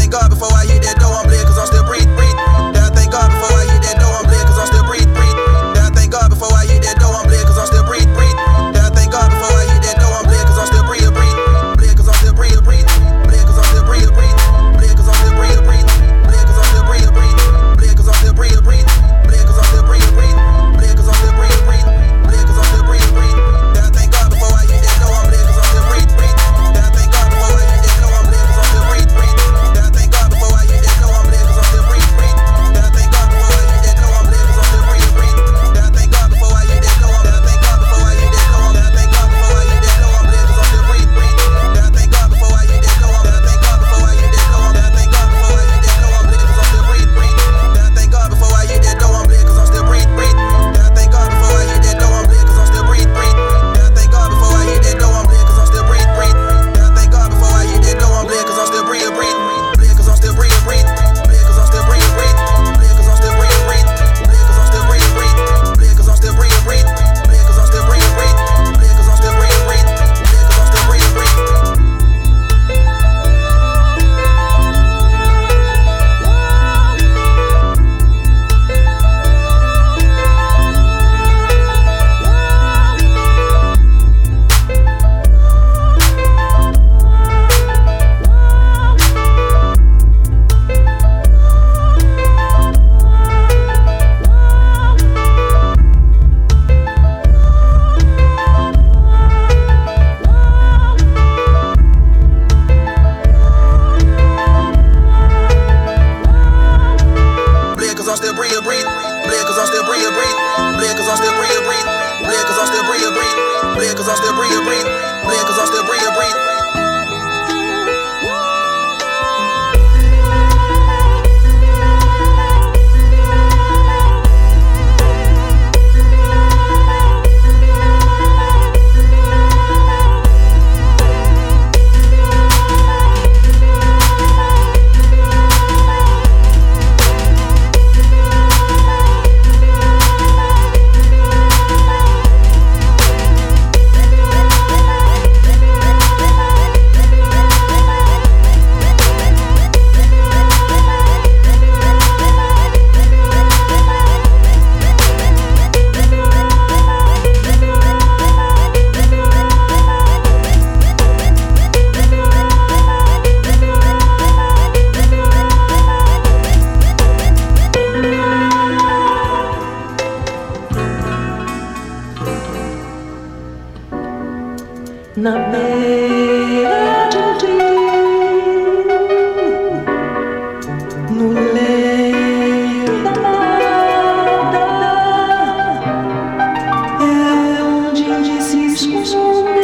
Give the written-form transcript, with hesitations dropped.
thank God before I hit that dough, I'm bled cause I'm still breathe. Yeah, I thank God before I hit that dough, I'm bled cause I'm still breathe. Yeah, I thank God before I hit that dough, I'm bled cause I'm still breathe. Yeah, I thank God before I hit that dough, I'm bled cause I'm still breathe. Bled cause I'm still breathe. Bled cause I'm still breathe. Bled cause I'm still breathe. Bled cause I'm still breathe. Bled cause I'm still breathe. Bled cause I'm still breathe. Bled cause I'm still breathe. Bled cause I'm still breathe. Yeah, I thank God before I hit that dough, I'm bled cause I'm still breathe. Yeah, I thank God before I hit that dough, I'm bled cause I'm still breathe. Yeah, I thank God before I hit that dough, I'm bled cause I'm still breathe. Yeah, I thank God before I hit that dough, I'm bled cause I'm still breathe. Yeah, I thank God before I hit that dough, yeah, I thank God before I hit that dough, yeah, I thank God before I hit that dough, I'm bled cause I'm still breathe. Yeah, I thank God before I hit that dough, yeah, I thank God before I hit that dough, yeah, I thank God before I hit that dough, I'm bled cause I'm still breathe. Yeah, I thank God before I hit that dough, I'm bled cause I'm still breathe. Yeah, I thank God before I hit that dough, I'm bled cause I'm still breathe. Yeah, I thank God before I hit that dough, I'm bled cause I'm still breathe. Yeah, I thank God before I hit that dough, I'm bled cause I'm still breathe. Bled cause I'm still breathe. Bled cause I'm still breathe. Bled cause I'm still breathe. Bled cause I'm still breathe. Bled cause I'm still breathe. Bled cause I'm still breathe. Bled cause I'm still breathe. Bled cause I'm still breathe. Bled cause I'm still breathe. Bled cause I'm still breathe. Bled cause I'm still breathe. Bled cause I'm still breathe. Bled cause I'm still breathe. Bled cause I'm still breathe. Na beira de um rio, no leito da mata, é onde se esconde